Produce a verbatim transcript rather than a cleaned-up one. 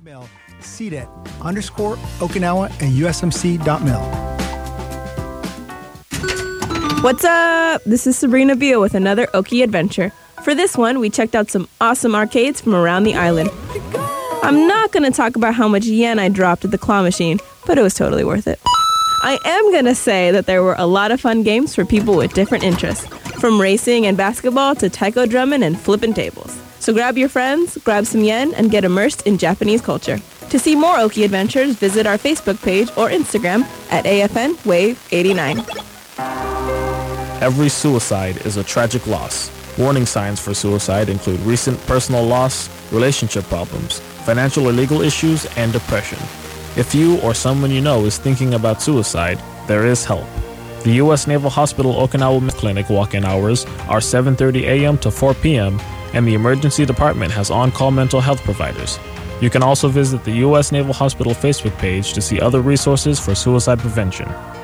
email C D E T underscore Okinawa at U S M C dot mil. What's up? This is Sabrina Beal with another Oki adventure. For this one, we checked out some awesome arcades from around the island. I'm not going to talk about how much yen I dropped at the claw machine, but it was totally worth it. I am going to say that there were a lot of fun games for people with different interests, from racing and basketball to taiko drumming and flipping tables. So grab your friends, grab some yen, and get immersed in Japanese culture. To see more Oki adventures, visit our Facebook page or Instagram at A F N Wave eighty-nine. Every suicide is a tragic loss. Warning signs for suicide include recent personal loss, relationship problems, financial or legal issues, and depression. If you or someone you know is thinking about suicide, there is help. The U S Naval Hospital Okinawa Clinic walk-in hours are seven thirty a.m. to four p.m., and the emergency department has on-call mental health providers. You can also visit the U S Naval Hospital Facebook page to see other resources for suicide prevention.